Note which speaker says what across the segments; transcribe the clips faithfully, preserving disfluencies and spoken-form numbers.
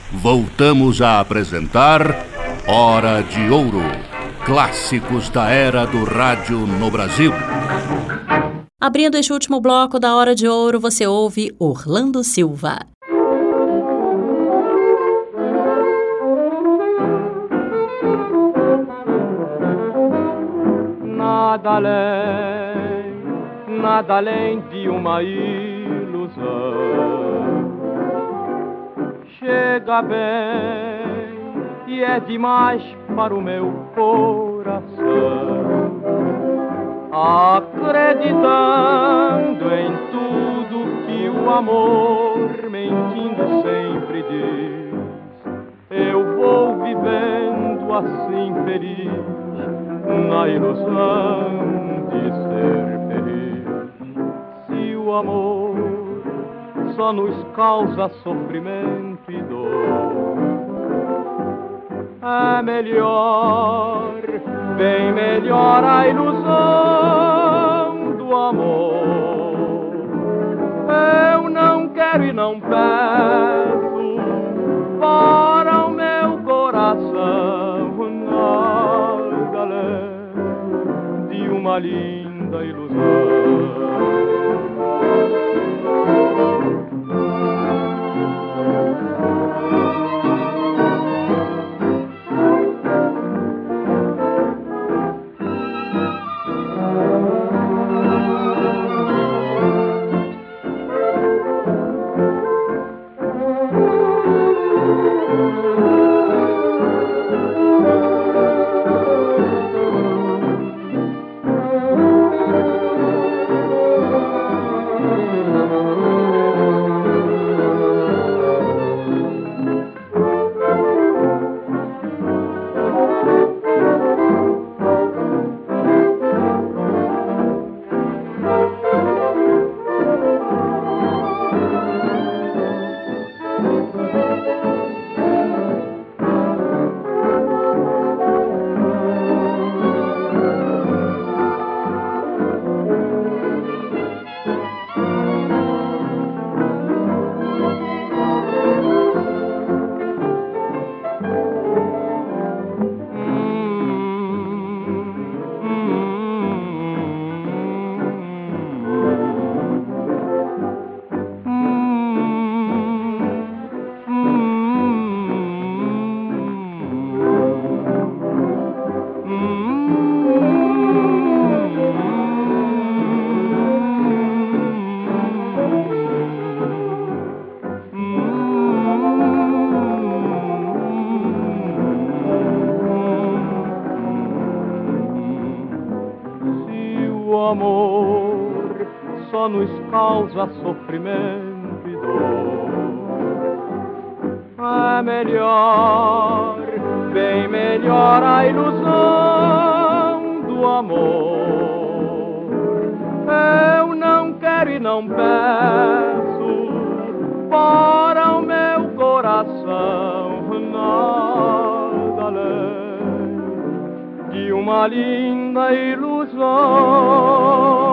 Speaker 1: voltamos a apresentar Hora de Ouro, clássicos da era do rádio no Brasil.
Speaker 2: Abrindo este último bloco da Hora de Ouro, você ouve Orlando Silva.
Speaker 3: Nada além, nada além de uma ilusão. Chega bem e é demais para o meu coração. Acreditando em tudo que o amor, mentindo sempre diz, eu vou vivendo assim feliz, na ilusão de ser feliz. Se o amor só nos causa sofrimento e dor, é melhor, bem melhor a ilusão do amor. Eu não quero e não peço para o meu coração nada além de uma linda ilusão. Nos causa sofrimento e dor, é melhor, bem melhor a ilusão do amor. Eu não quero e não peço para o meu coração nada além de uma linda ilusão.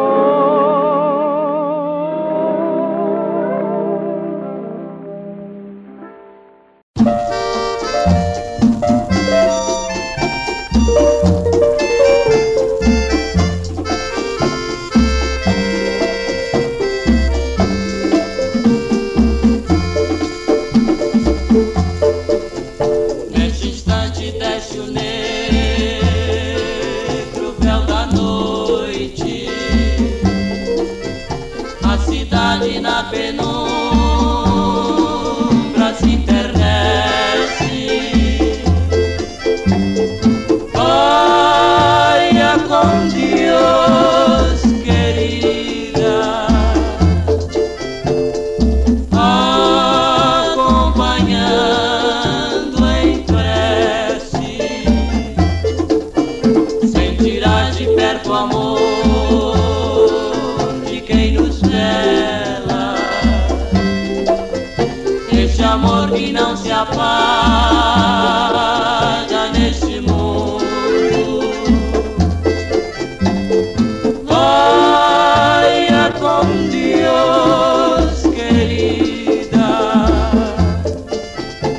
Speaker 4: Apaga neste mundo. Vaya com Deus, querida.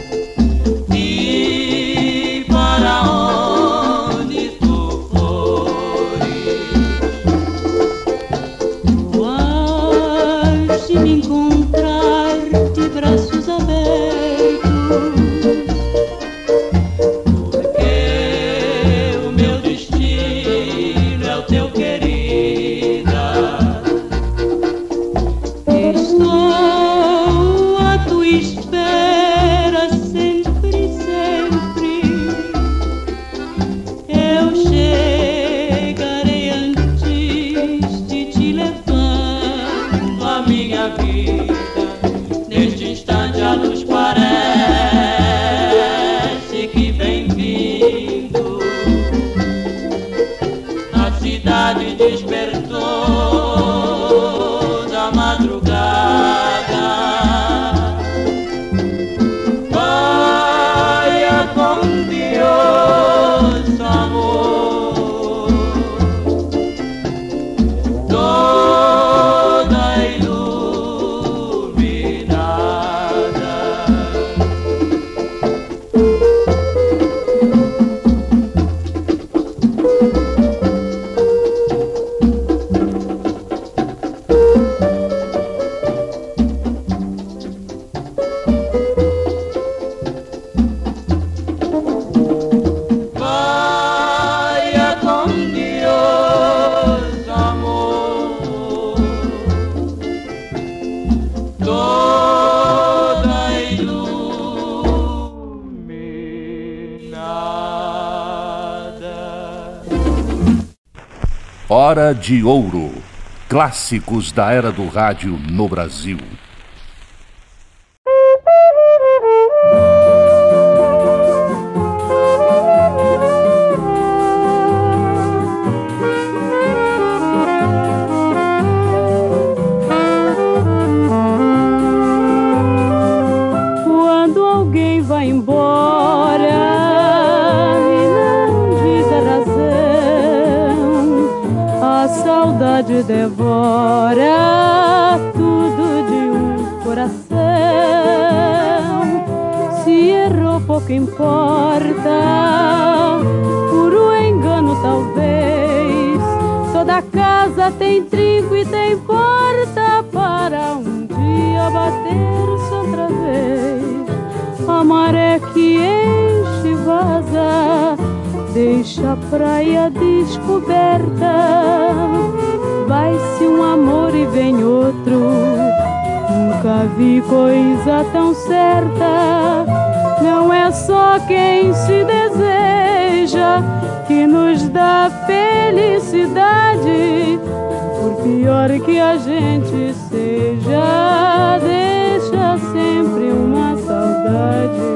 Speaker 1: Hora de Ouro. Clássicos da era do rádio no Brasil.
Speaker 5: Quando alguém vai embora e não diz a razão, a saudade devora tudo de um coração. Se errou, pouco importa, puro engano talvez. Toda casa tem trinco e tem porta para um dia bater-se outra vez. A maré que enche e vaza deixa a praia descoberta. Vai-se um amor e vem outro, nunca vi coisa tão certa. Não é só quem se deseja que nos dá felicidade. Por pior que a gente seja, deixa sempre uma saudade.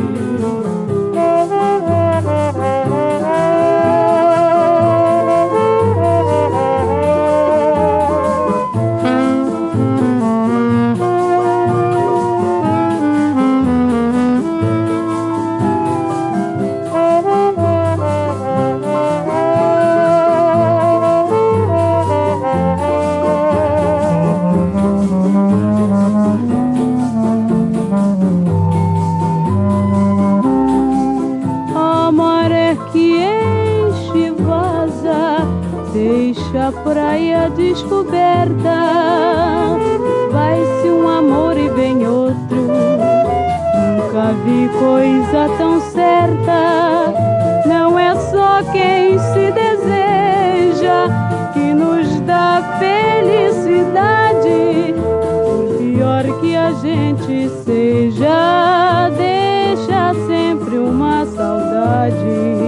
Speaker 5: A praia descoberta, vai-se um amor e vem outro, nunca vi coisa tão certa. Não é só quem se deseja que nos dá felicidade. Por pior que a gente seja, deixa sempre uma saudade.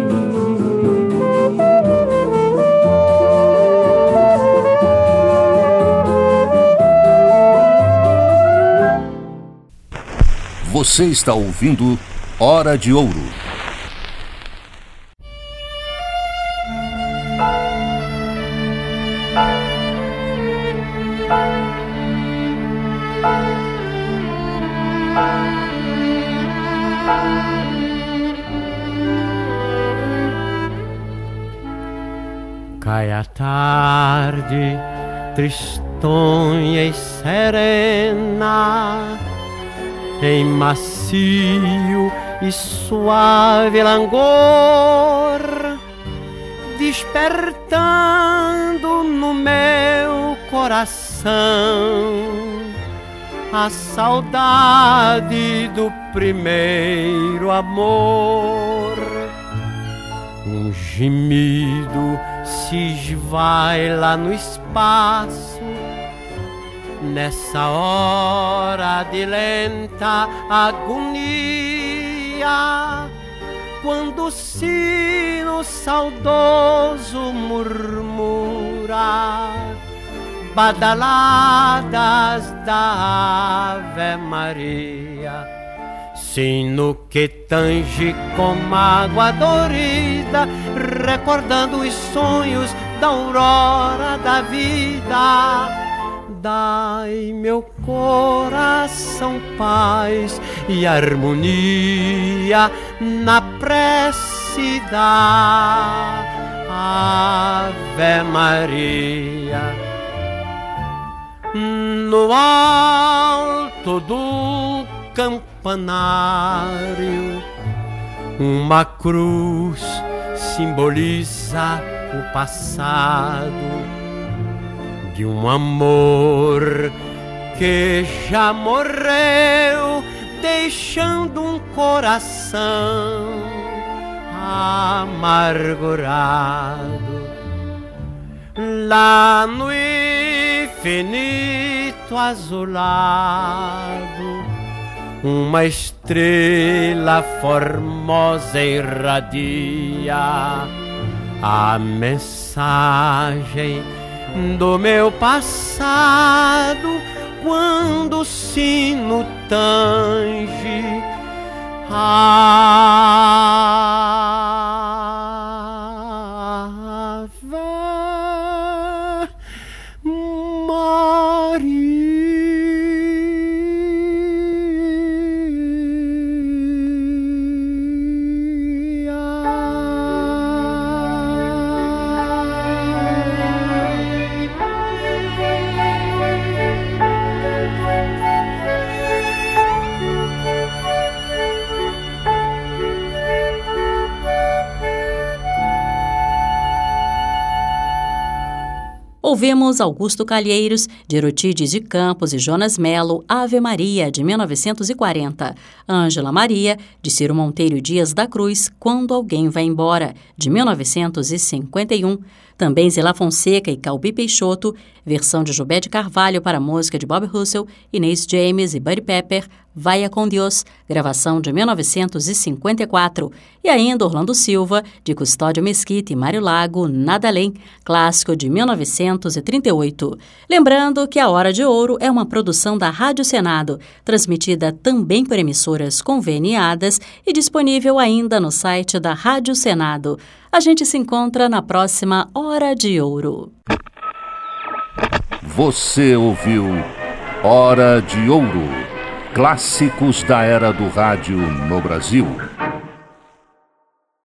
Speaker 1: Você está ouvindo Hora de Ouro.
Speaker 6: Cai a tarde, tristonha e serena, em macio e suave langor, despertando no meu coração a saudade do primeiro amor. Um gemido se esvai lá no espaço, nessa hora de lenta agonia, quando o sino saudoso murmura badaladas da Ave Maria. Sino que tange com mágoa dorida, recordando os sonhos da aurora da vida. Dai, meu coração, paz e harmonia na prece da Ave Maria. No alto do campanário, uma cruz simboliza o passado de um amor que já morreu, deixando um coração amargurado. Lá no infinito azulado, uma estrela formosa irradia a mensagem do meu passado quando o sino tange Ave Maria.
Speaker 2: Ouvimos Augusto Calheiros, de Erotides de Campos e Jonas Melo, Ave Maria, de mil novecentos e quarenta. Ângela Maria, de Ciro Monteiro Dias da Cruz, Quando Alguém Vai Embora, de mil novecentos e cinquenta e um. Também Zilá Fonseca e Calbi Peixoto, versão de Jobé de Carvalho para a música de Bob Russell, Inês James e Buddy Pepper, Vaya com Dios, gravação de mil novecentos e cinquenta e quatro. E ainda Orlando Silva, de Custódio Mesquita e Mário Lago, Nada Além, clássico de mil novecentos e trinta e oito. Lembrando que A Hora de Ouro é uma produção da Rádio Senado, transmitida também por emissoras conveniadas e disponível ainda no site da Rádio Senado. A gente se encontra na próxima Hora de Ouro.
Speaker 1: Você ouviu Hora de Ouro. Clássicos da era do rádio no Brasil.